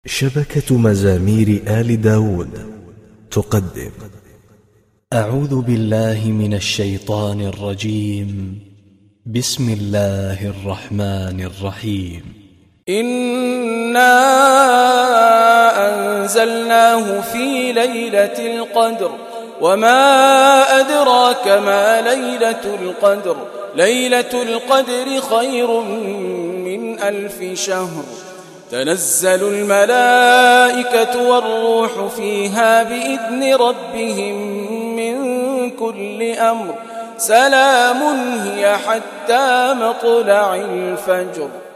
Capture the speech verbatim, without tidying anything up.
شبكة مزامير آل داود تقدم. أعوذ بالله من الشيطان الرجيم. بسم الله الرحمن الرحيم. إنا أنزلناه في ليلة القدر وما أدراك ما ليلة القدر ليلة القدر خير من ألف شهر. تنزل الملائكة والروح فيها بإذن ربهم من كل أمر. سلام هي حتى مطلع الفجر.